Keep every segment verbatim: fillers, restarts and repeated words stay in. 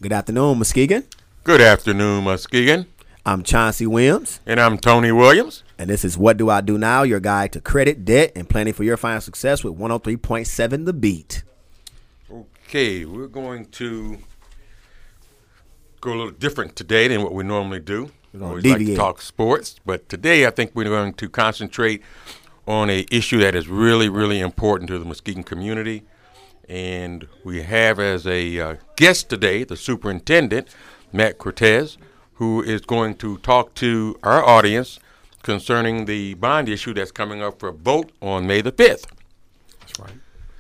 Good afternoon, Muskegon. Good afternoon, Muskegon. I'm Chauncey Williams. And I'm Tony Williams. And this is What Do I Do Now, your guide to credit, debt, and planning for your financial success with one oh three point seven The Beat. Okay, we're going to go a little different today than what we normally do. We always like to talk sports, but today I think we're going to concentrate on an issue that is really, really important to the Muskegon community. And we have as a uh, guest today the superintendent, Matt Cortez, who is going to talk to our audience concerning the bond issue that's coming up for a vote on May the fifth. That's right.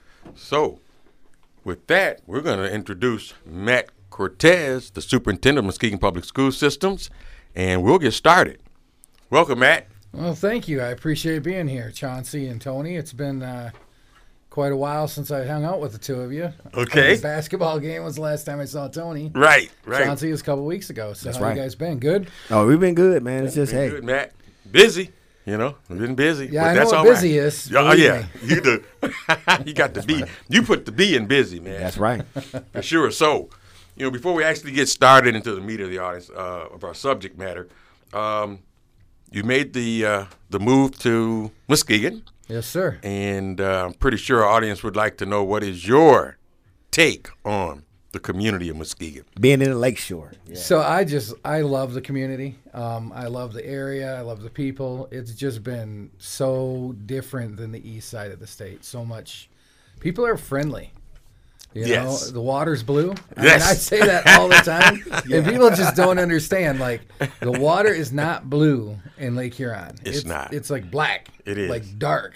So, with that, we're going to introduce Matt Cortez, the superintendent of Muskegon Public School Systems, and we'll get started. Welcome, Matt. Well, thank you. I appreciate being here, Chauncey and Tony. It's been uh, quite a while since I hung out with the two of you. Okay. The basketball game was the last time I saw Tony. Right, right. Chauncey was a couple weeks ago. So That's how right. you guys been? Good? Oh, we've been good, man. It's just, Been hey. good, Matt. Busy, you know. We've been busy. Yeah, but I know that's what all busy right. is. Oh, believe yeah. me. You do. You got the B. You put the B in busy, man. That's right. For sure. So, you know, before we actually get started into the meat of the audience, uh, of our subject matter, um, you made the uh, the move to Muskegon. Yes, sir. And uh, I'm pretty sure our audience would like to know what is your take on the community of Muskegon. Being in the Lakeshore. Yeah. So I just, I love the community. Um, I love the area. I love the people. It's just been so different than the east side of the state. So much. People are friendly. You Yes. know, the water's blue. I Yes. mean, I say that all the time. And people just don't understand. Like, the water is not blue in Lake Huron. It's not. It's like black. It is. Like dark.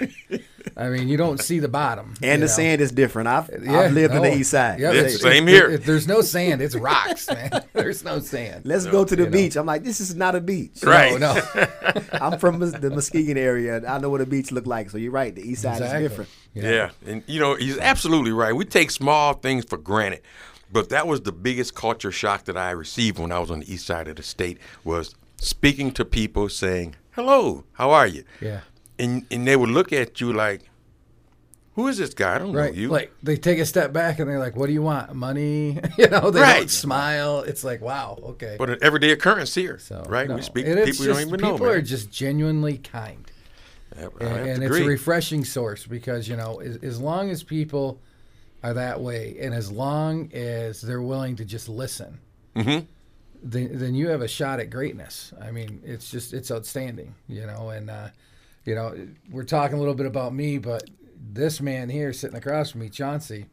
I mean, you don't see the bottom. And you the know? sand is different. I've, Yeah, I've lived no. on the east side. Yep, Yeah, it's- same it- here. it- it- there's no sand. It's rocks, man. There's no sand. Let's go to the you know. beach. I'm like, this is not a beach. Right. No, no. I'm from Mus- the Muskegon area. And I know what a beach look like. So you're right. The east side Exactly. is different. Yeah. And, you know, he's absolutely right. We take small things for granted. But that was the biggest culture shock that I received when I was on the east side of the state was speaking to people saying, hello, how are you? Yeah. And and they would look at you like, who is this guy? I don't Right. know you. Like, they take a step back and they're like, what do you want? Money? you know, they Right. don't smile. It's like, wow, okay. But an everyday occurrence here, So, right? no. We speak And to it's people you don't just- even know, People man. are just genuinely kind. I have And, to and it's agree. a refreshing source because, you know, as, as long as people are that way and as long as they're willing to just listen, Mhm. then, then you have a shot at greatness. I mean, it's just, it's outstanding, you know, and, uh, you know, we're talking a little bit about me, but this man here sitting across from me, Chauncey,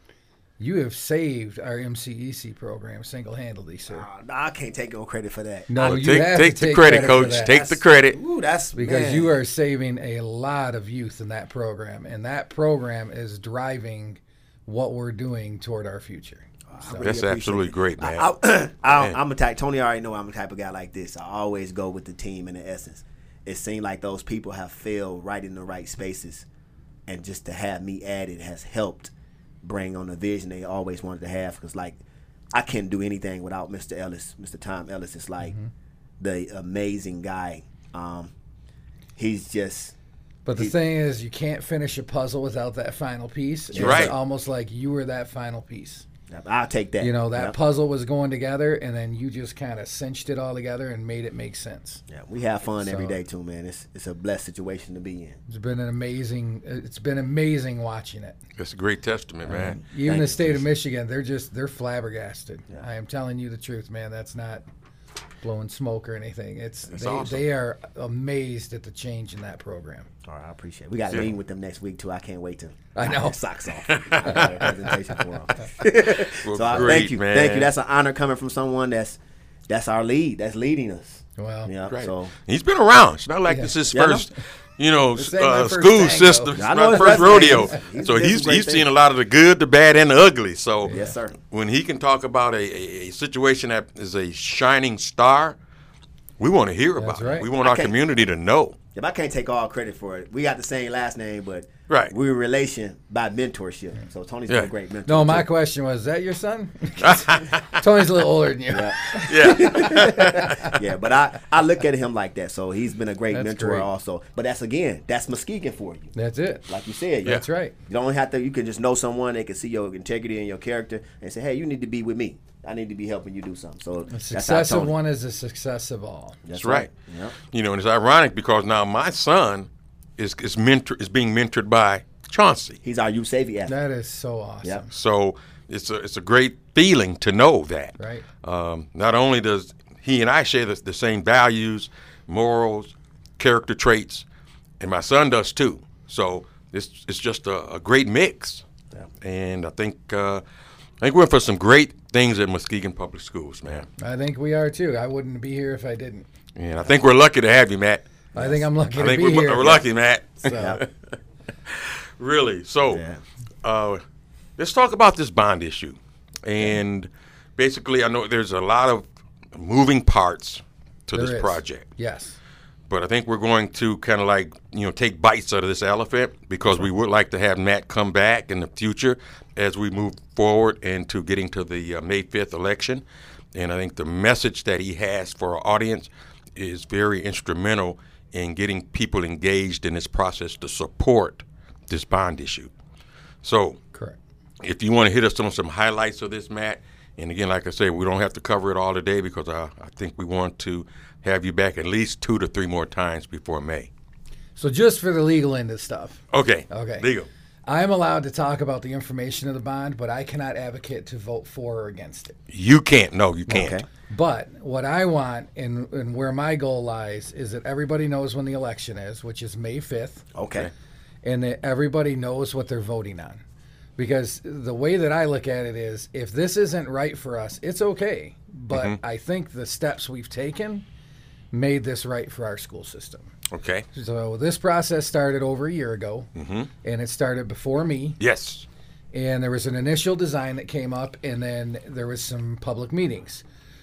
you have saved our M C E C program single-handedly, sir. Oh, no, I can't take no credit for that. No, Oh, you take have take to the take credit, for coach. that. Take the credit. Ooh, that's Because man. you are saving a lot of youth in that program, and that program is driving what we're doing toward our future. I So- really That's appreciate absolutely it. great, man. I, I, I, Man. I'm a type. Tony already know I'm a type of guy like this. I always go with the team in the essence. It seemed like those people have failed right in the right spaces, and just to have me added has helped bring on the vision they always wanted to have. Because like, I can't do anything without Mister Ellis, Mister Tom Ellis. Is like Mm-hmm. the amazing guy. Um, he's just. But the He- thing is, you can't finish a puzzle without that final piece. It's right. almost like you were that final piece. I'll take that. You know, that Yep. puzzle was going together, and then you just kind of cinched it all together and made it make sense. Yeah, we have fun every So- day too, man. It's it's a blessed situation to be in. It's been an amazing. It's been amazing watching it. That's a great testament, man. Even Thank the you. state of Michigan, they're just they're flabbergasted. Yeah. I am telling you the truth, man. That's not blowing smoke or anything. It's That's they, awesome. they are amazed at the change in that program. All right, I appreciate it. We got a Yeah. meeting with them next week, too. I can't wait to I know. knock their socks off. I got a presentation for them. Well, so I great, thank you. man. Thank you. That's an honor coming from someone that's that's our lead, that's leading us. Well, Yeah, Right. so He's been around. It's not like Yeah. this is his Yeah, I know. first, you know, This ain't my uh, first school tango. system. It's I not know his his first resume. rodeo. He's- he's So did he's some great he's seen things. a lot of the good, the bad, and the ugly. So yes, sir. when he can talk about a, a, a situation that is a shining star, we want to hear about That's right. it. We want our I can't- community to know. If I can't take all credit for it, we got the same last name, but Right. We're in relation by mentorship. So Tony's Yeah. been a great mentor. No, my too. question was, is that your son? Tony's a little older than you. Yeah. Yeah. Yeah, but I, I look at him like that. So he's been a great That's mentor great. also. But that's, again, that's Muskegon for you. That's it. Like you said. you- That's right. You don't have to, you can just know someone, they can see your integrity and your character and say, hey, you need to be with me. I need to be helping you do something. So A that's how success of Tony- one is a success of all. That's That's right. Yep. You know, and it's ironic because now my son is is mentor is being mentored by Chauncey. He's our youth safety athlete. That is so awesome. Yep. So it's a it's a great feeling to know that. Right. Um, not only does he and I share the, the same values, morals, character traits, and my son does too. So it's it's just a, a great mix. Yeah. And I think uh, I think we're in for some great things at Muskegon Public Schools, man. I think we are too. I wouldn't be here if I didn't. And I think we're lucky to have you, Matt. I think I'm lucky I to think be we're, here. we're lucky, Matt. So, Really. So, Yeah. uh, let's talk about this bond issue. And basically, I know there's a lot of moving parts to there this is. project, Yes. but I think we're going to kind of like you know take bites out of this elephant because we would like to have Matt come back in the future as we move forward into getting to the uh, May fifth election. And I think the message that he has for our audience is very instrumental in getting people engaged in this process to support this bond issue. So Correct. if you want to hit us on some highlights of this, Matt, and again, like I say, we don't have to cover it all today because I, I think we want to have you back at least two to three more times before May. So just for the legal end of stuff, Okay. Okay. Legal. I'm allowed to talk about the information of the bond, but I cannot advocate to vote for or against it. You can't. No, you can't. Okay. But what I want and, and where my goal lies is that everybody knows when the election is, which is May fifth, Okay. and that everybody knows what they're voting on. Because the way that I look at it is, if this isn't right for us, it's okay. But I think the steps we've taken made this right for our school system. Okay. So this process started over a year ago, and it started before me. Yes. And there was an initial design that came up, and then there was some public meetings.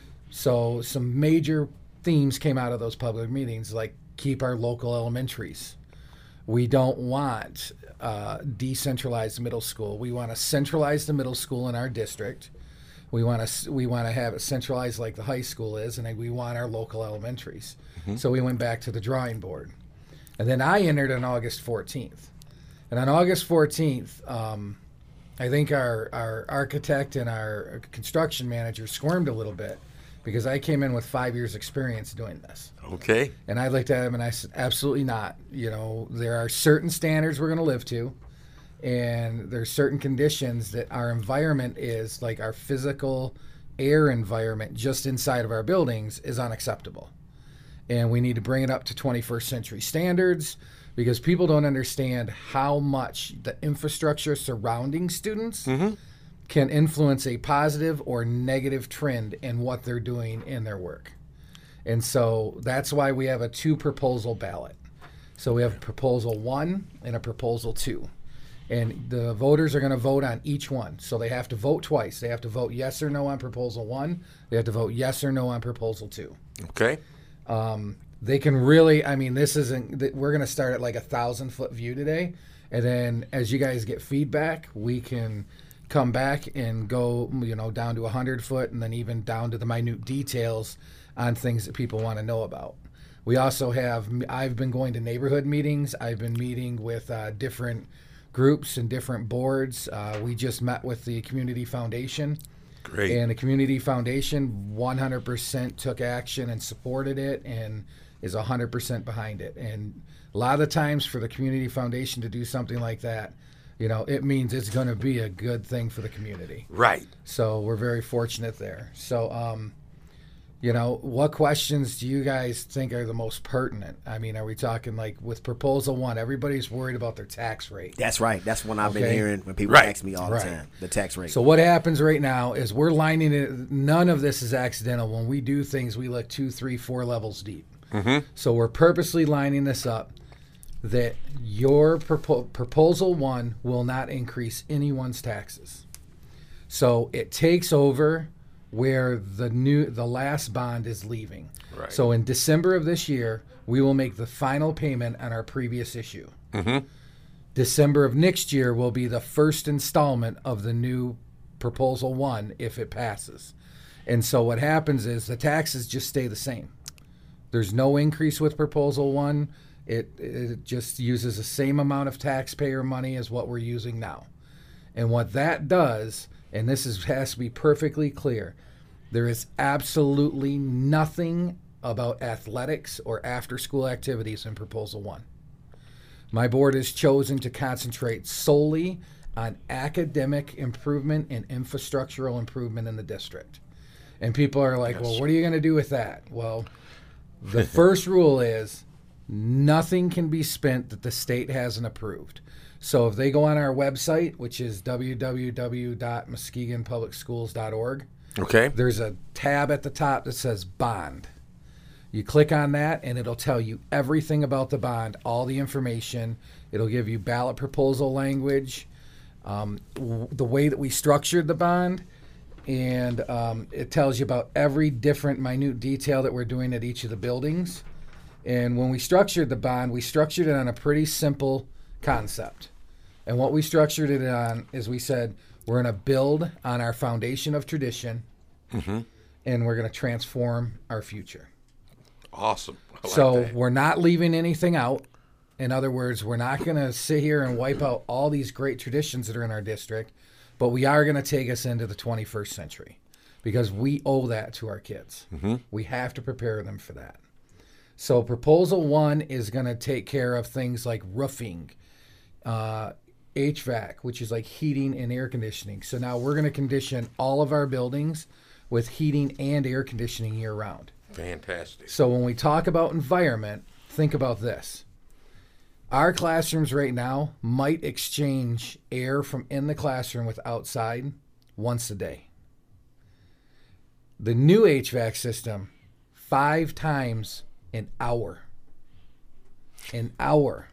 So some major themes came out of those public meetings, like keep our local elementaries. We don't want uh, decentralized middle school. We want to centralize the middle school in our district. We want to we want to have it centralized like the high school is, and we want our local elementaries. So we went back to the drawing board, and then I entered on August fourteenth. And on August fourteenth, um, I think our our architect and our construction manager squirmed a little bit because I came in with five years experience doing this. Okay. And I looked at him and I said, absolutely not. You know, there are certain standards we're going to live to, and there's certain conditions that our environment is, like our physical air environment just inside of our buildings is unacceptable. And we need to bring it up to twenty-first century standards because people don't understand how much the infrastructure surrounding students can influence a positive or negative trend in what they're doing in their work. And so that's why we have a two proposal ballot. So we have proposal one and a proposal two. And the voters are going to vote on each one. So they have to vote twice. They have to vote yes or no on proposal one. They have to vote yes or no on proposal two. Okay. Um, they can really, I mean, this isn't, th- we're going to start at like a thousand foot view today. And then as you guys get feedback, we can come back and go, you know, down to a hundred foot and then even down to the minute details on things that people want to know about. We also have, I've been going to neighborhood meetings. I've been meeting with uh, different groups and different boards. Uh, we just met with the Community Foundation. Great. And the Community Foundation one hundred percent took action and supported it and is one hundred percent behind it. And a lot of the times for the Community Foundation to do something like that, you know, it means it's going to be a good thing for the community. Right. So we're very fortunate there. So, um, you know, what questions do you guys think are the most pertinent? I mean, are we talking like with proposal one, everybody's worried about their tax rate. That's right. That's what I've been Okay. hearing when people Right. ask me all Right. the time. The tax rate. So what happens right now is we're lining it. None of this is accidental. When we do things, we look two, three, four levels deep. Mm-hmm. So we're purposely lining this up that your propo- proposal one will not increase anyone's taxes. So it takes over where the new the last bond is leaving. Right. So in December of this year, we will make the final payment on our previous issue. Mm-hmm. December of next year will be the first installment of the new Proposal One if it passes. And so what happens is the taxes just stay the same. There's no increase with Proposal One. It, it just uses the same amount of taxpayer money as what we're using now. And what that does, and this is, has to be perfectly clear, there is absolutely nothing about athletics or after-school activities in Proposal One. My board has chosen to concentrate solely on academic improvement and infrastructural improvement in the district. And people are like, yes. well, what are you going to do with that? Well, the first rule is nothing can be spent that the state hasn't approved. So if they go on our website, which is w w w dot muskegon public schools dot org, okay, there's a tab at the top that says bond. You click on that, and it'll tell you everything about the bond, all the information. It'll give you ballot proposal language, um, w- the way that we structured the bond, and um, it tells you about every different minute detail that we're doing at each of the buildings. And when we structured the bond, we structured it on a pretty simple concept. And what we structured it on is we said we're going to build on our foundation of tradition, mm-hmm. and we're going to transform our future. Awesome. I like so that. We're not leaving anything out. In other words, we're not going to sit here and wipe out all these great traditions that are in our district, but we are going to take us into the twenty-first century because we owe that to our kids. Mm-hmm. We have to prepare them for that. So Proposal One is going to take care of things like roofing, uh, H V A C, which is like heating and air conditioning. So now we're going to condition all of our buildings with heating and air conditioning year round. Fantastic. So when we talk about environment, think about this. Our classrooms right now might exchange air from in the classroom with outside once a day. The new H V A C system, five times an hour. An hour.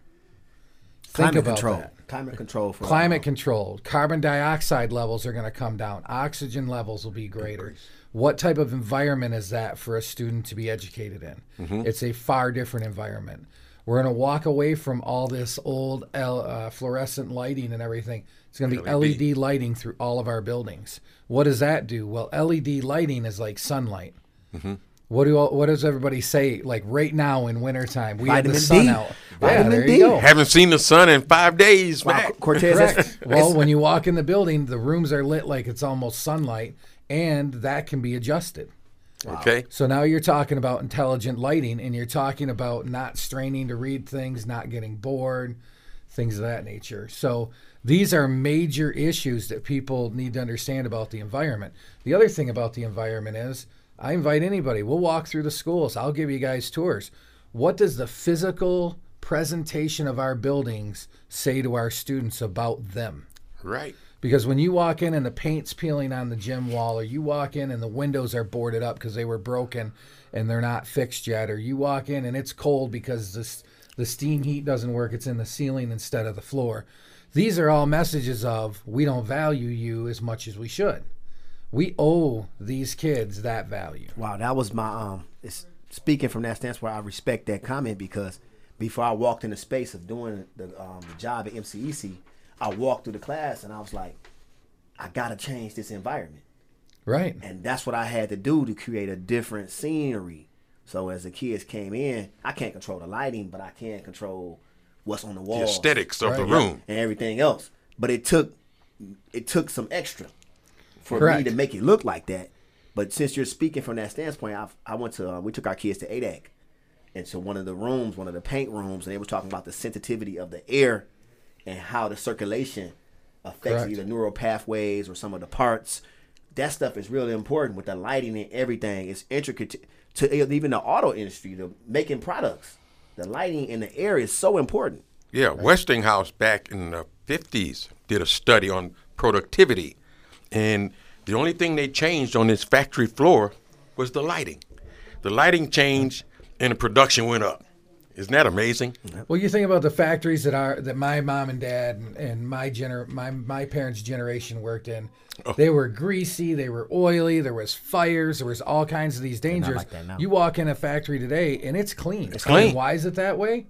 Think Climate about control. that. Climate control. For Climate control. Carbon dioxide levels are going to come down. Oxygen levels will be greater. What type of environment is that for a student to be educated in? Mm-hmm. It's a far different environment. We're going to walk away from all this old L, uh, fluorescent lighting and everything. It's going to be L E D. L E D lighting through all of our buildings. What does that do? Well, L E D lighting is like sunlight. Mm-hmm. What do all, what does everybody say? Like right now in wintertime, we Vitamin have the sun D. out. Vitamin yeah, there D. you go. Haven't seen the sun in five days, wow, man. Cortez. Correct. Well, when you walk in the building, the rooms are lit like it's almost sunlight, and that can be adjusted. Wow. Okay. So now you're talking about intelligent lighting, and you're talking about not straining to read things, not getting bored, things of that nature. So these are major issues that people need to understand about the environment. The other thing about the environment is I invite anybody. We'll walk through the schools. I'll give you guys tours. What does the physical presentation of our buildings say to our students about them? Right. Because when you walk in and the paint's peeling on the gym wall, or you walk in and the windows are boarded up because they were broken and they're not fixed yet, or you walk in and it's cold because this, the steam heat doesn't work, it's in the ceiling instead of the floor. These are all messages of we don't value you as much as we should. We owe these kids that value. Wow, that was my um. It's, speaking from that stance, where I respect that comment, because before I walked in the space of doing the um, the job at M C E C, I walked through the class and I was like, I gotta change this environment. Right. And that's what I had to do to create a different scenery. So as the kids came in, I can't control the lighting, but I can control what's on the wall, the aesthetics of right. the room, and everything else. But it took it took some extra for Correct. me to make it look like that. But since you're speaking from that standpoint, I I went to uh, we took our kids to A D A C, and so one of the rooms, one of the paint rooms, and they were talking about the sensitivity of the air and how the circulation affects Correct. either neural pathways or some of the parts. That stuff is really important with the lighting and everything. It's intricate to, to even the auto industry, to making products. The lighting in the air is so important. Yeah, right. Westinghouse back in the fifties did a study on productivity, and the only thing they changed on this factory floor was the lighting. The lighting changed, and the production went up. Isn't that amazing? Well, you think about the factories that are that my mom and dad and, and my gener my my parents' generation worked in. Oh. They were greasy, they were oily, there was fires, there was all kinds of these dangers. Like that now. You walk in a factory today and it's clean. It's clean. And why is it that way?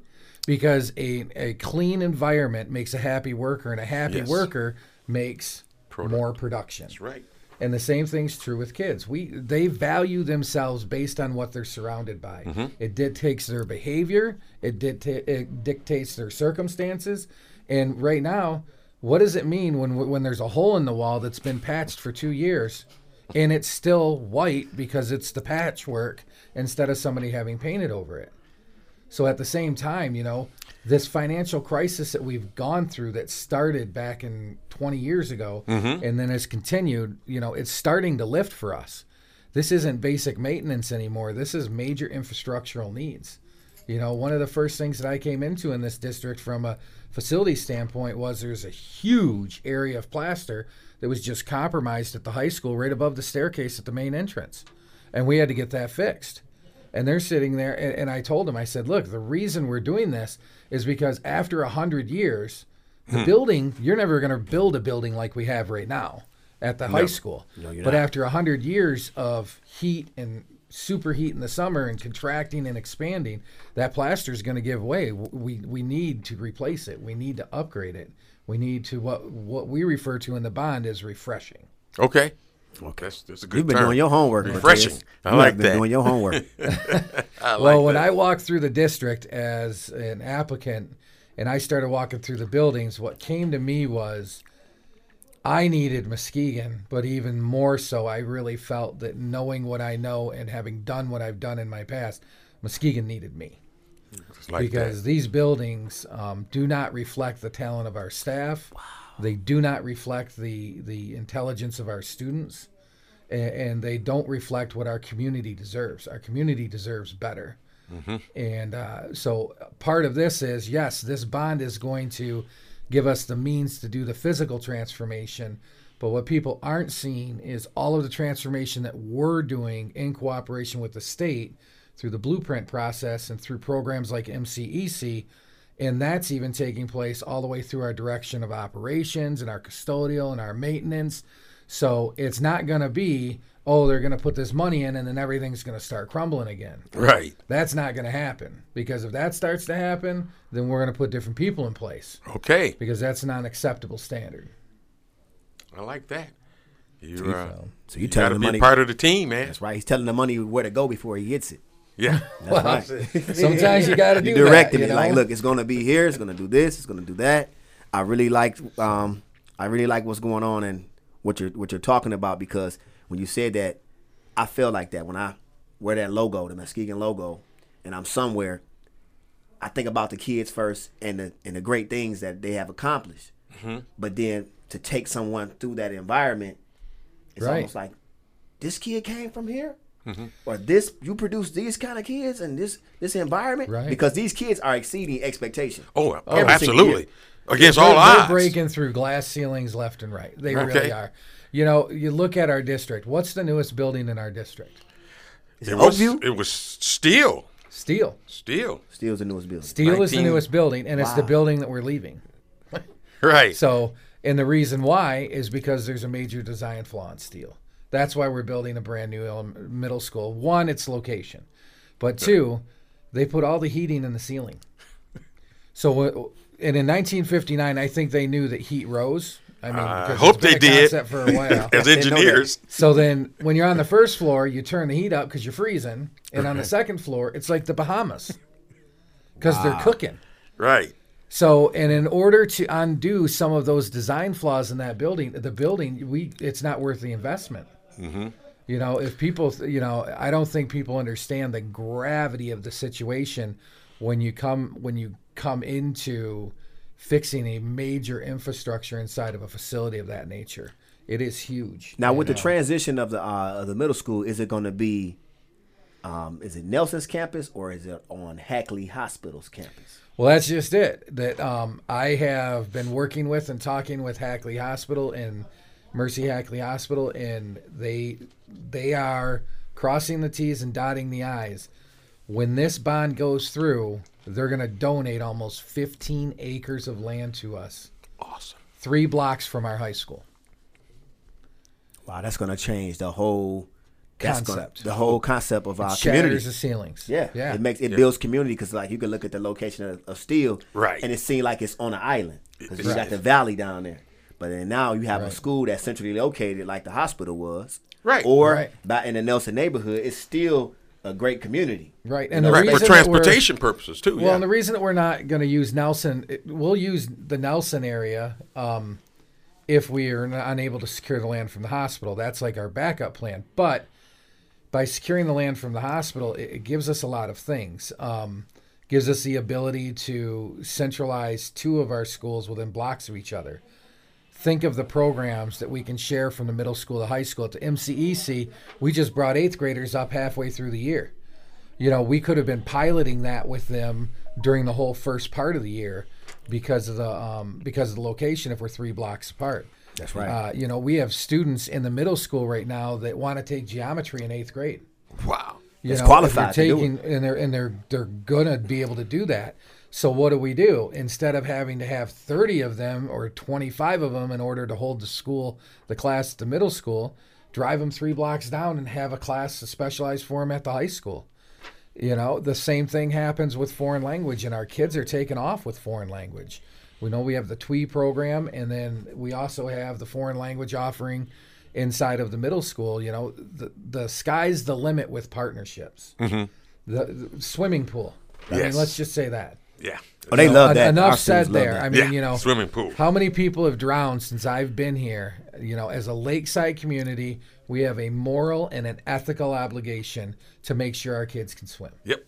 Because a, a clean environment makes a happy worker, and a happy Yes. worker makes Product. more production. That's right. And the same thing's true with kids. We they value themselves based on what they're surrounded by. Mm-hmm. It dictates their behavior. It, dicta- it dictates their circumstances. And right now, what does it mean when when there's a hole in the wall that's been patched for two years, and it's still white because it's the patchwork instead of somebody having painted over it? So at the same time, you know, this financial crisis that we've gone through that started back in twenty years ago Mm-hmm. and then has continued, you know, it's starting to lift for us. This isn't basic maintenance anymore. This is major infrastructural needs. You know, one of the first things that I came into in this district from a facility standpoint was there's a huge area of plaster that was just compromised at the high school right above the staircase at the main entrance. And we had to get that fixed. And they're sitting there, and, and I told them, I said, look, the reason we're doing this is because after one hundred years, the Hmm. building, you're never going to build a building like we have right now at the high school. No, you're but not. after one hundred years of heat and superheat in the summer and contracting and expanding, that plaster is going to give way. We, we need to replace it. We need to upgrade it. We need to, what, what we refer to in the bond as refreshing. Okay. Okay. That's, that's a good You've been term. doing your homework. Refreshing. Mateus. I You like have been that. doing your homework. I like Well, when that. I walked through the district as an applicant and I started walking through the buildings, what came to me was I needed Muskegon, but even more so, I really felt that knowing what I know and having done what I've done in my past, Muskegon needed me. It's like Because that. these buildings um, do not reflect the talent of our staff. They do not reflect the, the intelligence of our students. And, and they don't reflect what our community deserves. Our community deserves better. Mm-hmm. And uh, so part of this is, yes, this bond is going to give us the means to do the physical transformation. But what people aren't seeing is all of the transformation that we're doing in cooperation with the state through the blueprint process and through programs like M C E C. And that's even taking place all the way through our direction of operations and our custodial and our maintenance. So it's not going to be, oh, they're going to put this money in and then everything's going to start crumbling again. Right. That's not going to happen, because if that starts to happen, then we're going to put different people in place, Okay. because that's not an acceptable standard. I like that. You're, So, uh, so you you telling gotta the be money. part of the team, man. That's right. He's telling the money where to go before he gets it. Yeah. That's Well, right. sometimes you got to do You directed that. it You like, know? look, it's gonna be here. It's gonna do this. It's gonna do that. I really like, um, I really like what's going on and what you're what you're talking about, because when you said that, I feel like that when I wear that logo, the Muskegon logo, and I'm somewhere, I think about the kids first and the and the great things that they have accomplished. Mm-hmm. But then to take someone through that environment, it's Right. almost like, this kid came from here. Mm-hmm. Or this, you produce these kind of kids and this this environment, Right. because these kids are exceeding expectation. Oh, Every single absolutely. year. Against They're, all they're odds. breaking through glass ceilings left and right. They Okay. really are. You know, you look at our district. What's the newest building in our district? Is It it was, Oakview? it was steel. Steel. Steel. Steel's the newest building. Steel is the nineteen newest building, and it's the Wow. building that we're leaving. Right. So, and the reason why is because there's a major design flaw in steel. That's why we're building a brand new ele- middle school. One, its location, but two, they put all the heating in the ceiling. So, uh, and in nineteen fifty-nine, I think they knew that heat rose. I mean, I 'cause hope it's been they a did. concept for a while. As didn't know that. engineers. So then, when you're on the first floor, you turn the heat up because you're freezing, and on the second floor, it's like the Bahamas because they're cooking. Right. So, and in order to undo some of those design flaws in that building, the building, we it's not worth the investment. Mm-hmm. You know, if people, you know, I don't think people understand the gravity of the situation when you come when you come into fixing a major infrastructure inside of a facility of that nature. It is huge. Now, you with the know. transition of the uh, of the middle school, is it going to be, um, is it Nelson's campus or is it on Hackley Hospital's campus? Well, that's just it. That um, I have been working with and talking with Hackley Hospital and Mercy Hackley Hospital, and they they are crossing the T's and dotting the I's. When this bond goes through, they're going to donate almost fifteen acres of land to us, Awesome. three blocks from our high school. Wow, that's going to change the whole concept. Gonna, the whole concept of our it community. Shatters the ceilings. Yeah, yeah. It makes it yeah. builds community because like you can look at the location of, of Steele, right, and it seems like it's on an island because you right. got the valley down there. But then now you have right. a school that's centrally located, like the hospital was, right, or right. back in the Nelson neighborhood. It's still a great community, right? And the right. reason for transportation purposes too. Well, yeah. and the reason that we're not going to use Nelson, it, we'll use the Nelson area. Um, if we are not unable to secure the land from the hospital. That's like our backup plan. But by securing the land from the hospital, it, it gives us a lot of things. Um, gives us the ability to centralize two of our schools within blocks of each other. Think of the programs that we can share from the middle school to high school. To M C E C, we just brought eighth graders up halfway through the year. You know, we could have been piloting that with them during the whole first part of the year because of the um, because of the location if we're three blocks apart. That's right. Uh, you know, we have students in the middle school right now that want to take geometry in eighth grade. Wow. You It's know, qualified if you're to do taking, it. and they're and they're they're gonna be able to do that. So what do we do? Instead of having to have thirty of them or twenty-five of them in order to hold the school, the class at the middle school, drive them three blocks down and have a class specialized for them at the high school. You know, the same thing happens with foreign language, and our kids are taking off with foreign language. We know we have the T W E program, and then we also have the foreign language offering inside of the middle school. You know, the the sky's the limit with partnerships. Mm-hmm. The, the swimming pool. I Yes. mean, let's just say that. Yeah. Oh, they You know, love en- that. Enough Our said students love there. that. I mean, yeah. you know, swimming pool. how many people have drowned since I've been here? You know, as a lakeside community, we have a moral and an ethical obligation to make sure our kids can swim. Yep.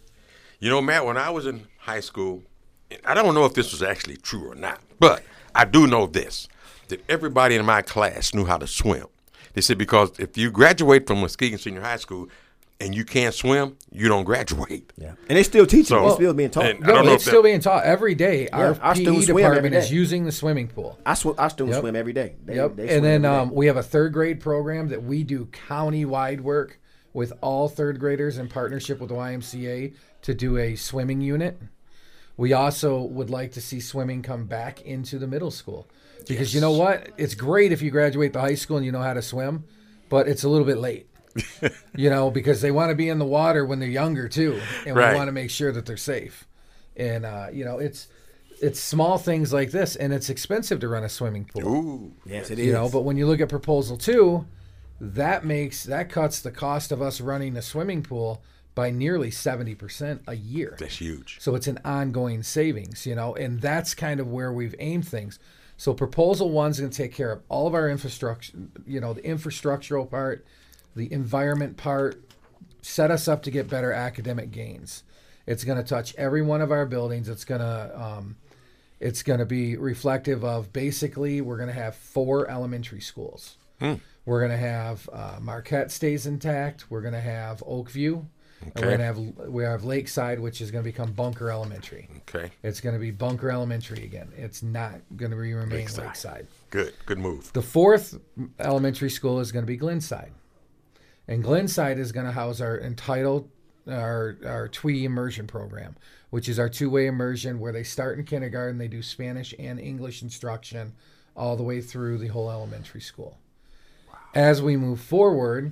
You know, Matt, when I was in high school, I don't know if this was actually true or not, but I do know this, that everybody in my class knew how to swim. They said because if you graduate from Muskegon Senior High School and you can't swim, you don't graduate. Yeah, and they still teaching. So- it's still being taught. and- I No, don't know it's if still that- being taught every day. Our, our P E students swim every department is day. using the swimming pool. I sw- our students Yep. swim every day. They, Yep. they And swim then every day. um, we have a third grade program that we do county-wide work with all third graders in partnership with the Y M C A to do a swimming unit. We also would like to see swimming come back into the middle school because you know what? It's great if you graduate the high school and you know how to swim, but it's a little bit late. You know, because they want to be in the water when they're younger too, and Right. we want to make sure that they're safe. And uh, you know, it's it's small things like this, and it's expensive to run a swimming pool. Ooh. yes, it is. You know, but when you look at proposal two, that makes that cuts the cost of us running a swimming pool by nearly seventy percent a year. That's huge. So it's an ongoing savings, you know, and that's kind of where we've aimed things. So proposal one's going to take care of all of our infrastructure, you know, the infrastructural part, the environment part, set us up to get better academic gains. It's going to touch every one of our buildings. It's going to um, it's going to be reflective of basically we're going to have four elementary schools. Hmm. We're going to have uh, Marquette stays intact. We're going to have Oakview. And we're Okay. going to have we have Lakeside, which is going to become Bunker Elementary. Okay. It's going to be Bunker Elementary again. It's not going to remain Lakeside. Lakeside. Good. Good move. The fourth elementary school is going to be Glenside. And Glenside is going to house our entitled, our, our T W E immersion program, which is our two-way immersion where they start in kindergarten, they do Spanish and English instruction all the way through the whole elementary school. Wow. As we move forward,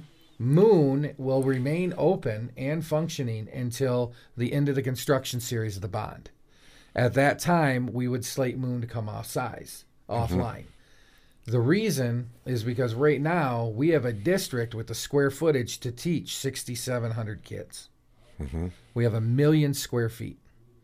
Moon will remain open and functioning until the end of the construction series of the bond. At that time, we would slate Moon to come off size, Mm-hmm. offline. The reason is because right now we have a district with the square footage to teach sixty-seven hundred kids. Mm-hmm. We have a million square feet.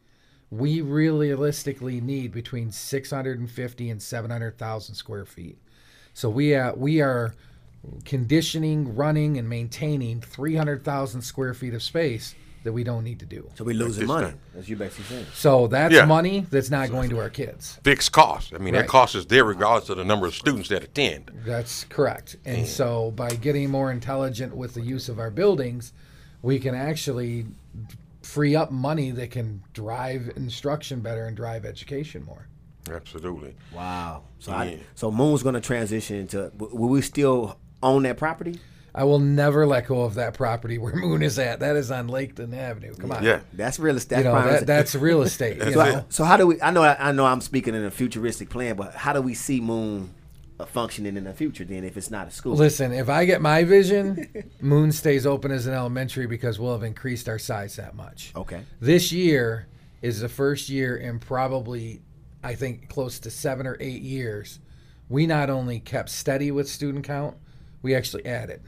We realistically need between six hundred fifty and seven hundred thousand square feet. So we are, we are conditioning, running, and maintaining three hundred thousand square feet of space that we don't need to do. So we losing this money. time. As you basically saying. So that's Yeah. money that's not going to our kids. Fixed cost. I mean, Right. that cost is there regardless of the number of students that attend. That's correct. And so by getting more intelligent with the use of our buildings, we can actually free up money that can drive instruction better and drive education more. Absolutely. Wow. So Yeah. I, so Moon's going to transition into. w- Will we still own that property? I will never let go of that property where Moon is at. That is on Laketon Avenue. Come on. Yeah. That's real estate. You know, That's prime that, estate. that's real estate. You That's know? it. So how do we? I know I know I'm speaking in a futuristic plan, but how do we see Moon uh, functioning in the future then if it's not a school? Listen, if I get my vision, Moon stays open as an elementary because we'll have increased our size that much. Okay. This year is the first year in probably, I think, close to seven or eight years. We not only kept steady with student count, we actually added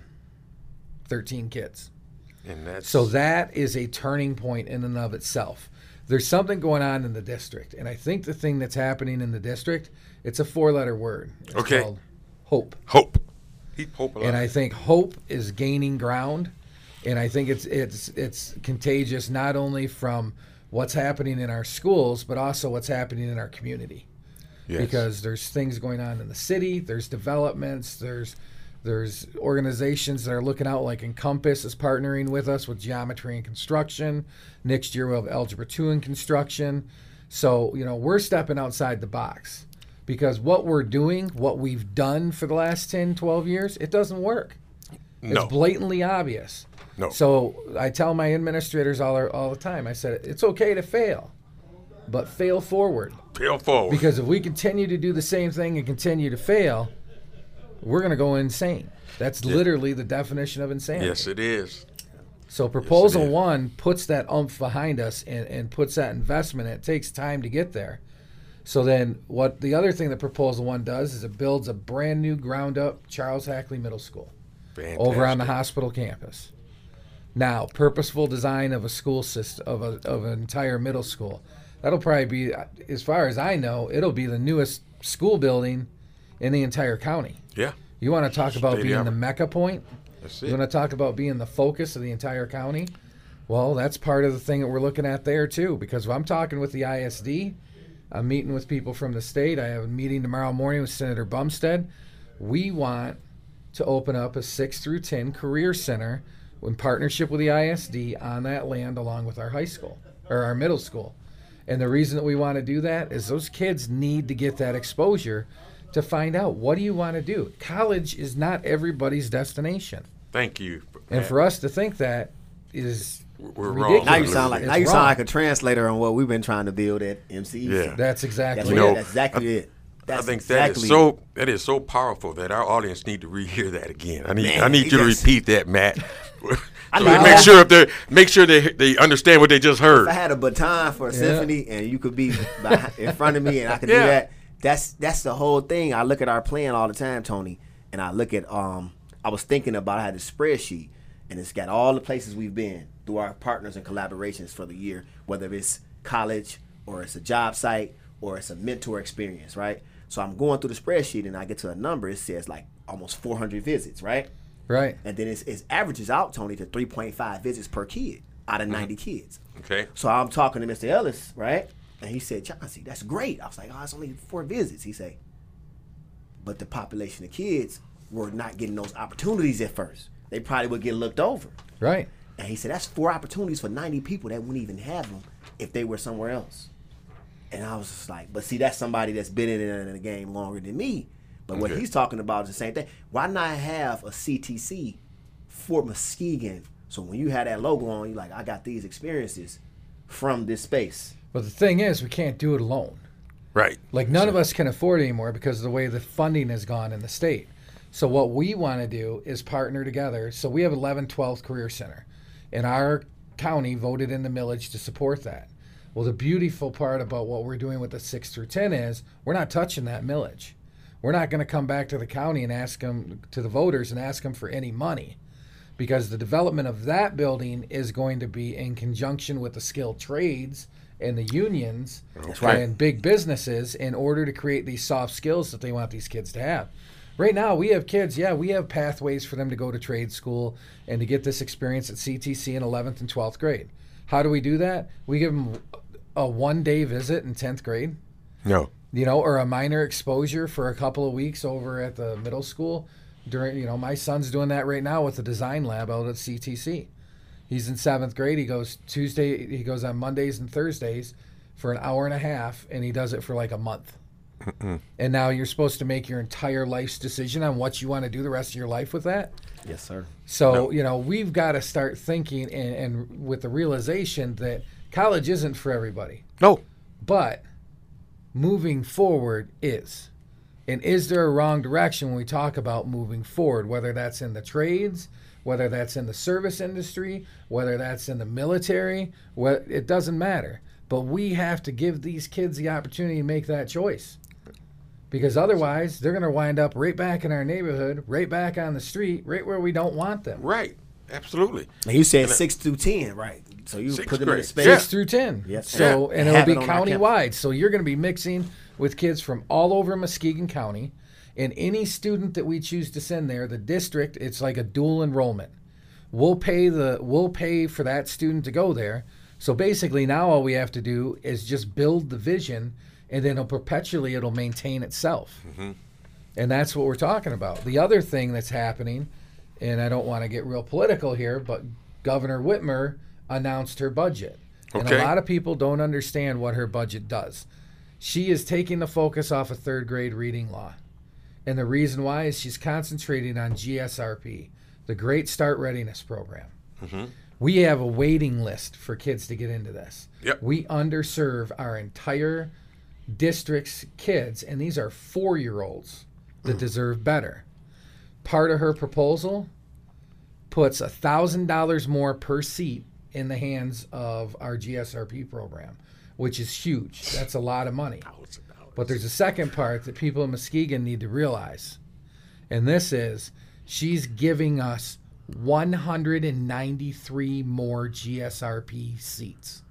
thirteen kids. And that's... So that is a turning point in and of itself. There's something going on in the district, and I think the thing that's happening in the district, it's a four-letter word. It's okay. called hope. Hope. Keep hope alive. And I think hope is gaining ground, and I think it's it's it's contagious not only from what's happening in our schools, but also what's happening in our community. Yes. Because there's things going on in the city, there's developments, there's There's organizations that are looking out, like Encompass is partnering with us with geometry and construction. Next year we'll have Algebra two in construction. So, you know, we're stepping outside the box because what we're doing, what we've done for the last ten, twelve years, it doesn't work. No. It's blatantly obvious. No. So I tell my administrators all, all the time, I said, it's okay to fail, but fail forward. Fail forward. Because if we continue to do the same thing and continue to fail, we're going to go insane. That's yeah. literally the definition of insanity. Yes, it is. So proposal yes, is. one puts that oomph behind us and, and puts that investment. It takes time to get there. So then what the other thing that proposal one does is it builds a brand new ground up Charles Hackley Middle School. Fantastic. Over on the hospital campus. Now, purposeful design of a school system, of, a, of an entire middle school. That'll probably be, as far as I know, it'll be the newest school building in the entire county. Yeah. You want to talk about State being the Mecca point? That's it. You want to talk about being the focus of the entire county? Well, that's part of the thing that we're looking at there, too, because if I'm talking with the I S D, I'm meeting with people from the state. I have a meeting tomorrow morning with Senator Bumstead. We want to open up a six through ten career center in partnership with the I S D on that land along with our high school, or our middle school. And the reason that we want to do that is those kids need to get that exposure to find out, what do you want to do? College is not everybody's destination. Thank you. And for us to think that is We're ridiculous. wrong. Now you sound like It's now you wrong. sound like a translator on what we've been trying to build at M C E. Yeah. That's exactly That's, You it. know, That's exactly it. That's I think exactly that is so that is so powerful that our audience need to rehear that again. I need Man, I need he you to just- repeat that, Matt. I So know. they make sure if they make sure they they understand what they just heard. If I had a baton for a Yeah. symphony and you could be behind, in front of me and I could Yeah. do that, that's that's the whole thing. I look at our plan all the time, Tony, and I look at um. I was thinking about I had a spreadsheet and it's got all the places we've been through our partners and collaborations for the year, whether it's college or it's a job site or it's a mentor experience, right? So I'm going through the spreadsheet and I get to a number. It says like almost four hundred visits, right? right. And then it's, it averages out, Tony, to three point five visits per kid out of ninety kids. Okay. So I'm talking to Mister Ellis, right? And he said, Chauncey, that's great. I was like, oh, it's only four visits. He said, but the population of kids were not getting those opportunities at first. They probably would get looked over. Right. And he said, that's four opportunities for ninety people that wouldn't even have them if they were somewhere else. And I was just like, but see, that's somebody that's been in, in the game longer than me. But what Okay. he's talking about is the same thing. Why not have a C T C for Muskegon? So when you have that logo on, you're like, I got these experiences from this space. But the thing is, we can't do it alone. Right. Like, none of us can afford it anymore because of the way the funding has gone in the state. So what we want to do is partner together. So we have eleven twelfth Career Center, and our county voted in the millage to support that. Well, the beautiful part about what we're doing with the six through ten is we're not touching that millage. We're not going to come back to the county and ask them, to the voters, and ask them for any money, because the development of that building is going to be in conjunction with the skilled trades and the unions Okay. and big businesses in order to create these soft skills that they want these kids to have. Right now, we have kids, yeah, we have pathways for them to go to trade school and to get this experience at C T C in eleventh and twelfth grade. How do we do that? We give them a one-day visit in tenth grade, No. you know, or a minor exposure for a couple of weeks over at the middle school. During, you know, my son's doing that right now with the design lab out at C T C. He's in seventh grade. He goes Tuesday. He goes on Mondays and Thursdays for an hour and a half, and he does it for like a month. And now you're supposed to make your entire life's decision on what you want to do the rest of your life with that. Yes, sir. So, No. you know, we've got to start thinking and, and with the realization that college isn't for everybody, No. but moving forward is. And is there a wrong direction when we talk about moving forward, whether that's in the trades, whether that's in the service industry, whether that's in the military? What, it doesn't matter. But we have to give these kids the opportunity to make that choice. Because otherwise, they're going to wind up right back in our neighborhood, right back on the street, right where we don't want them. Right. Absolutely. And you said six through ten, right? So you Sixth put them in a grade. space. Six through ten. Yes. So, Yeah. and Have it'll it be on our campus. county-wide. So you're going to be mixing with kids from all over Muskegon County. And any student that we choose to send there, the district, it's like a dual enrollment. We'll pay the we'll pay for that student to go there. So basically now all we have to do is just build the vision, and then it'll perpetually it'll maintain itself. Mm-hmm. And that's what we're talking about. The other thing that's happening, and I don't want to get real political here, but Governor Whitmer announced her budget. And Okay. a lot of people don't understand what her budget does. She is taking the focus off of third grade reading law. And the reason why is she's concentrating on G S R P, the Great Start Readiness Program. Mm-hmm. We have a waiting list for kids to get into this. Yep. We underserve our entire district's kids, and these are four-year-olds that deserve better. Part of her proposal puts one thousand dollars more per seat in the hands of our G S R P program, which is huge. That's a lot of money. But there's a second part that people in Muskegon need to realize, and this is she's giving us one hundred ninety-three more G S R P seats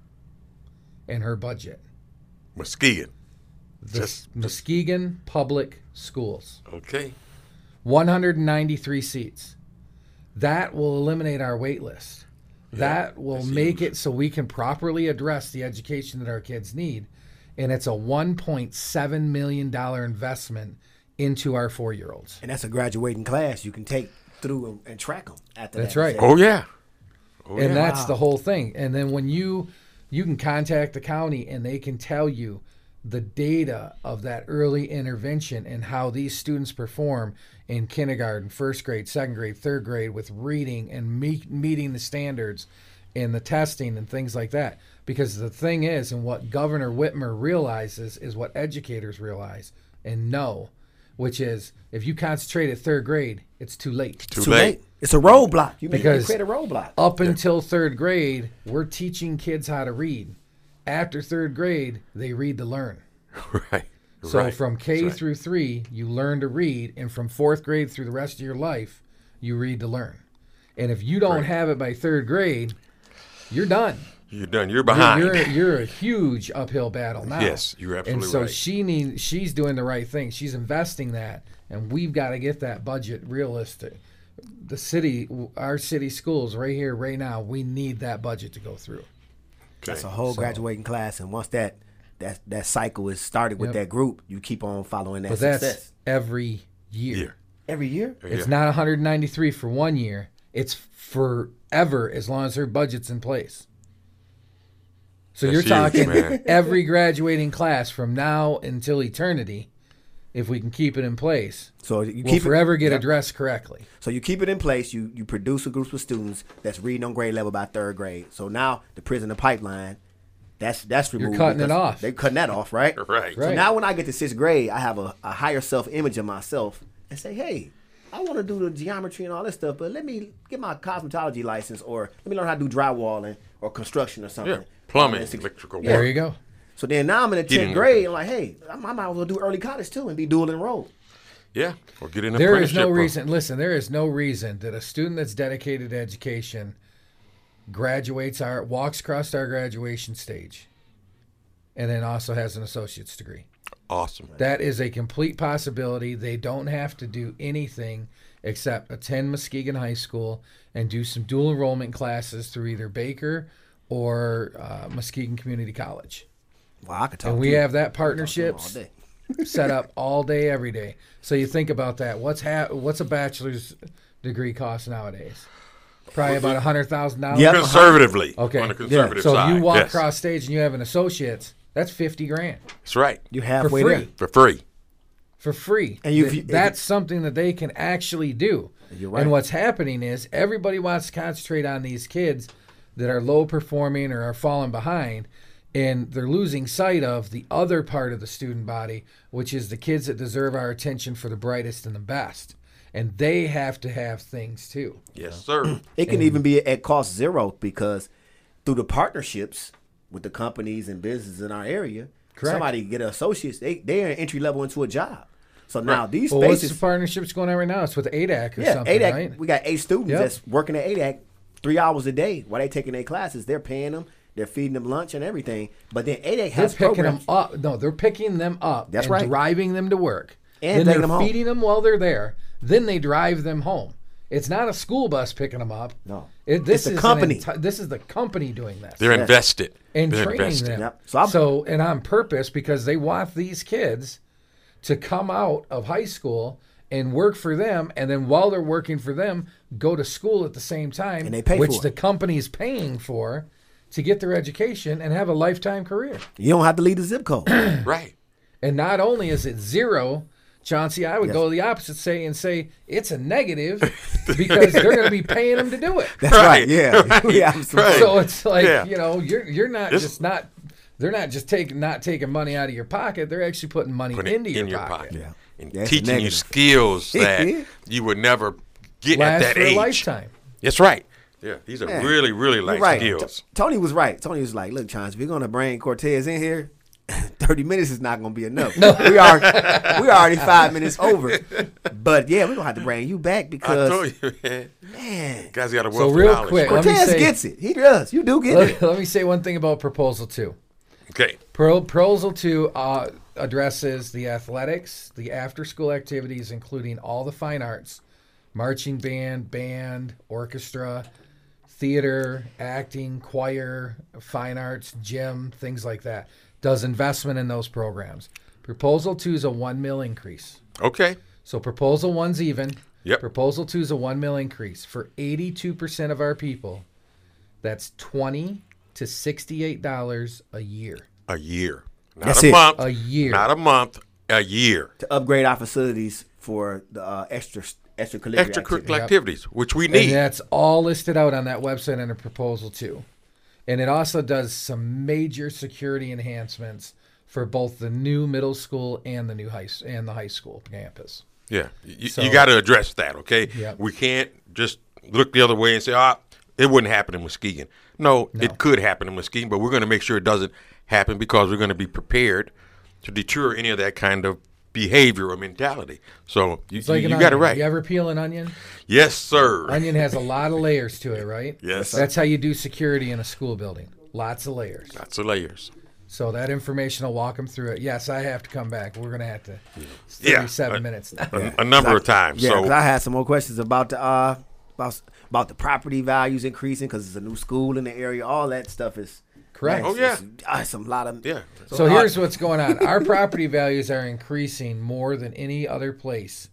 in her budget. Muskegon. The Just- Muskegon Public Schools. Okay. one hundred ninety-three seats. That will eliminate our wait list. That will that's make huge. it so we can properly address the education that our kids need. And it's a one point seven million dollars investment into our four-year-olds. And that's a graduating class you can take through and, and track them after That's that. right. Oh, yeah. Oh, And yeah. that's Wow. the whole thing. And then when you you can contact the county and they can tell you the data of that early intervention and how these students perform in kindergarten, first grade, second grade, third grade with reading and me- meeting the standards and the testing and things like that. Because the thing is, and what Governor Whitmer realizes is what educators realize and know, which is if you concentrate at third grade, it's too late. Too, Too late. late. It's a roadblock. You, make, you Because create a roadblock. Up until third grade, we're teaching kids how to read. After third grade, they read to learn. Right. So right. from K That's right. through three, you learn to read, and from fourth grade through the rest of your life, you read to learn. And if you don't Right. have it by third grade, you're done. You're done. You're behind. You're, you're, you're a huge uphill battle now. Yes, you're absolutely And so right. she needs, she's doing the right thing. She's investing that, and we've got to get that budget realistic. The city, our city schools right here, right now, we need that budget to go through. That's a whole So- graduating class, and once that that that cycle is started with Yep. that group, you keep on following that But that's success every year. Year. every year. It's Yeah. not one hundred ninety-three for one year. It's forever as long as her budget's in place. So That's you're huge, talking man. every graduating class from now until eternity, if we can keep it in place, So you will keep forever it, get yep. addressed correctly. So you keep it in place. You you produce a group of students that's reading on grade level by third grade. So now the prisoner pipeline, that's that's removed. cutting it because off. They're cutting that off, right? Right. So Right. now when I get to sixth grade, I have a, a higher self image of myself and say, hey, I want to do the geometry and all this stuff, but let me get my cosmetology license, or let me learn how to do drywalling or construction or something. Yeah. Plumbing, Um, it's- electrical There work. you go. So then now I'm in the Heating. tenth grade. I'm like, hey, I might as well do early college too and be dual enrolled. Yeah. Or get in an There is apprenticeship no program. reason, listen, there is no reason that a student that's dedicated to education graduates our, walks across our graduation stage and then also has an associate's degree. Awesome. That is a complete possibility. They don't have to do anything except attend Muskegon High School and do some dual enrollment classes through either Baker or uh, Muskegon Community College. Wow, I could talk And to we you. have that Talk to them all partnerships day. set up all day, every day. So you think about that. What's ha- What's a bachelor's degree cost nowadays? Probably about one hundred thousand dollars. Yep. Conservatively. Okay. On the conservative So side. you walk yes. across stage and you have an associate's, that's fifty grand That's right. You for halfway free. there. For free. For free. And you- Th- that's something that they can actually do. You're right. And what's happening is everybody wants to concentrate on these kids that are low performing or are falling behind. And they're losing sight of the other part of the student body, which is the kids that deserve our attention for the brightest and the best. And they have to have things too. Yes, sir. It can And- even be at cost zero because through the partnerships with the companies and businesses in our area, Correct. somebody get an associates, they, they're an entry level into a job. So now Right. these Well, what's spaces. the partnerships going on right now? It's with A D A C or Yeah, something, A D A C, right? we got eight students Yep. that's working at A D A C three hours a day while they taking their classes. They're paying them, they're feeding them lunch and everything. But then A D A C They're has picking programs. them up. No, they're picking them up. That's and right. driving them to work. And then taking they're them home. feeding them while they're there. Then they drive them home. It's not a school bus picking them up. No. It, this It's the is an company. enti- this is the company doing this. They're Yeah. invested. and They're training invested. them. Yep. So So, I'm- and on purpose because they want these kids to come out of high school and work for them, and then while they're working for them, go to school at the same time, And they pay which for it. the company's paying for to get their education and have a lifetime career. You don't have to leave the zip code. Right. And not only is it zero, Chauncey, I would Yes. go the opposite say and say it's a negative because they're going to be paying them to do it. That's right. Right. Yeah. Right. yeah. absolutely. Right. So it's like, Yeah. you know, you're you're not This- just not they're not just taking not taking money out of your pocket. They're actually putting money Put it into in your, your pocket. pocket. Yeah. And That's teaching you negative. skills that you would never get Last at that for age. a lifetime. That's right. Yeah, these are Man, really, really You're life right. skills. T- Tony was right. Tony was like, "Look, Chance, if you're gonna bring Cortez in here, thirty minutes is not gonna be enough. we are we are already five minutes over. But yeah, we're gonna have to bring you back I because told you, man. man, Guys got a wealth So of real knowledge. quick, let me Cortez say- gets it. He does. You do get Let, it. let me say one thing about Proposal Two. Okay. Pro, Proposal Two uh, addresses the athletics, the after-school activities, including all the fine arts, marching band, band, orchestra, theater, acting, choir, fine arts, gym, things like that. Does investment in those programs. Proposal Two is a one mil increase. Okay. So Proposal One's even. Yep. Proposal Two is a one mil increase for eighty-two percent of our people. That's twenty to sixty-eight dollars a year. A year. Not That's a it. month. A year. Not a month. A year. To upgrade our facilities for the uh, extra extracurricular Extracurricular activity. Yep. activities, which we And need. that's all listed out on that website under Proposal Two. And it also does some major security enhancements for both the new middle school and the new high s- and the high school campus. Yeah, you, So- you got to address that, okay? Yep. We can't just look the other way and say, ah, it wouldn't happen in Muskegon. No, No. it could happen in Muskegon, but we're going to make sure it doesn't happen because we're going to be prepared to deter any of that kind of behavior or mentality. So you, It's like you, an you got it onion. right. You ever peel an onion? Yes, sir. Onion has a lot of layers to it, right? Yes. That's how you do security in a school building. Lots of layers. Lots of layers. So that information will walk them through it. Yes, I have to come back. We're going to have to. It's Yeah. thirty-seven Uh, minutes now. A, a number of times. Yeah, so because I had some more questions about the uh about about the property values increasing because it's a new school in the area. All that stuff is Correct. Oh, yeah. It's, uh, some lot of yeah. So here's what's going on. Our property values are increasing more than any other place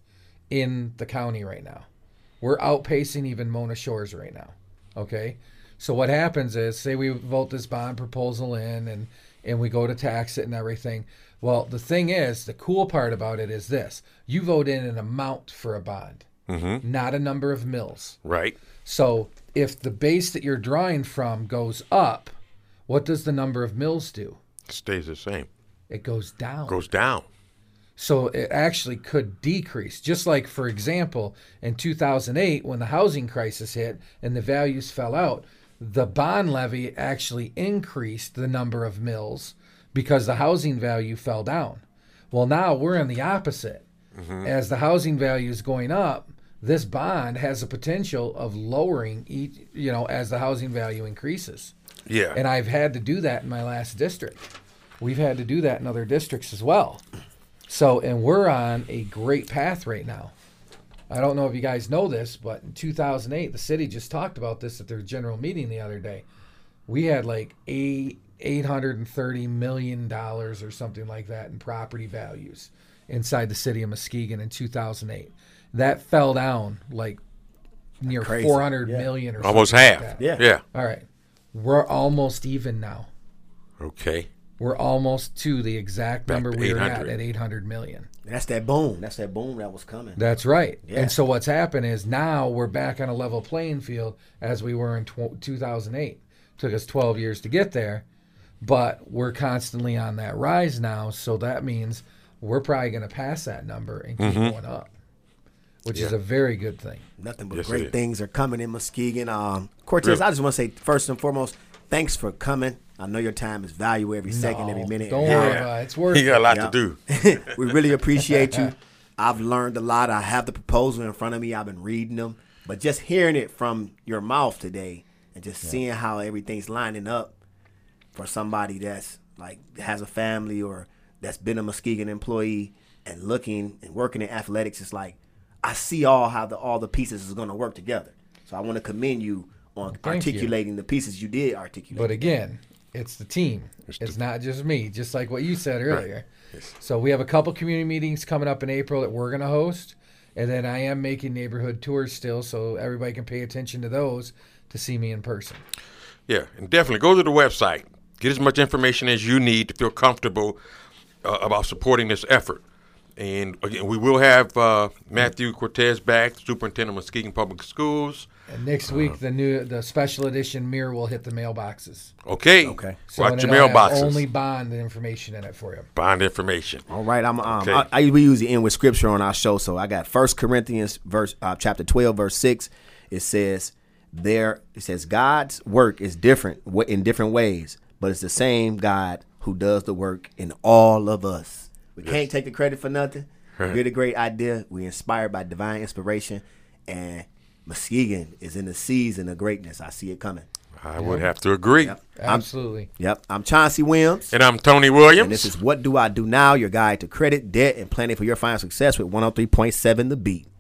in the county right now. We're outpacing even Mona Shores right now. Okay? So what happens is, say we vote this bond proposal in and, and we go to tax it and everything. Well, the thing is, the cool part about it is this. You vote in an amount for a bond, Mm-hmm. not a number of mills. Right. So if the base that you're drawing from goes up, what does the number of mills do? Stays the same. It goes down. Goes down. So it actually could decrease. Just like, for example, in two thousand eight, when the housing crisis hit and the values fell out, the bond levy actually increased the number of mills because the housing value fell down. Well, now we're in the opposite. Mm-hmm. As the housing value is going up, this bond has the potential of lowering each, you know, as the housing value increases. Yeah. And I've had to do that in my last district. We've had to do that in other districts as well. So, and we're on a great path right now. I don't know if you guys know this, but in two thousand eight, the city just talked about this at their general meeting the other day. We had like eight, eight hundred thirty million dollars or something like that in property values inside the city of Muskegon in two thousand eight. That fell down like near Crazy. four hundred Yeah. million or Almost something half. like that. Yeah. Yeah. All right. We're almost even now. Okay. We're almost to the exact Back number to we were at eight hundred. at eight hundred million. that's that boom. That's that boom that was coming. That's right. Yeah. And so what's happened is now we're back on a level playing field as we were in tw- two thousand eight. Took us twelve years to get there, but we're constantly on that rise now. So that means we're probably going to pass that number and keep mm-hmm. going up, which yeah. is a very good thing. Nothing but yes, great things are coming in Muskegon. Um, Cortez, really? I just want to say, first and foremost, thanks for coming. I know your time is valuable every second, no, every minute. Don't worry about it. It's worth it. You got a lot yep. to do. We really appreciate you. I've learned a lot. I have the proposal in front of me. I've been reading them. But just hearing it from your mouth today and just yeah. seeing how everything's lining up for somebody that's like has a family or that's been a Muskegon employee and looking and working in athletics, it's like I see all how the all the pieces is going to work together. So I want to commend you on Thank articulating you. the pieces you did articulate. But again, it's the team. It's, it's the, not just me, just like what you said earlier. Right. Yes. So we have a couple community meetings coming up in April that we're going to host. And then I am making neighborhood tours still, so everybody can pay attention to those to see me in person. Yeah, and definitely go to the website. Get as much information as you need to feel comfortable uh, about supporting this effort. And, again, we will have uh, Matthew Cortez back, Superintendent of Muskegon Public Schools. And next week, uh, the new the special edition mirror will hit the mailboxes. Okay. Okay. So watch your mailboxes. Only bond information in it for you. Bond information. All right. I'm. Um, okay. I, I we usually end with scripture on our show, so I got First Corinthians verse uh, chapter twelve verse six. It says there. It says God's work is different in different ways, but it's the same God who does the work in all of us. We yes. can't take the credit for nothing. We're the great idea. We're inspired by divine inspiration, and Muskegon is in the season of greatness. I see it coming. I yeah. would have to agree. Yep. Absolutely. I'm, yep. I'm Chauncey Williams. And I'm Tony Williams. And this is What Do I Do Now, your guide to credit, debt, and planning for your financial success with one oh three point seven The Beat.